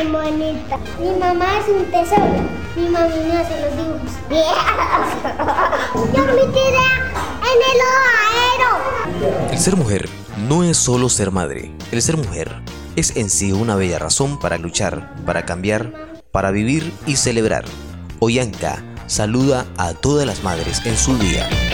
tan bonita. Mi mamá es un tesoro. Mi mami me hace los dibujos. Yo me tiré en el aero. El ser mujer no es solo ser madre. El ser mujer es en sí una bella razón para luchar, para cambiar, para vivir y celebrar. Oyanka saluda a todas las madres en su día.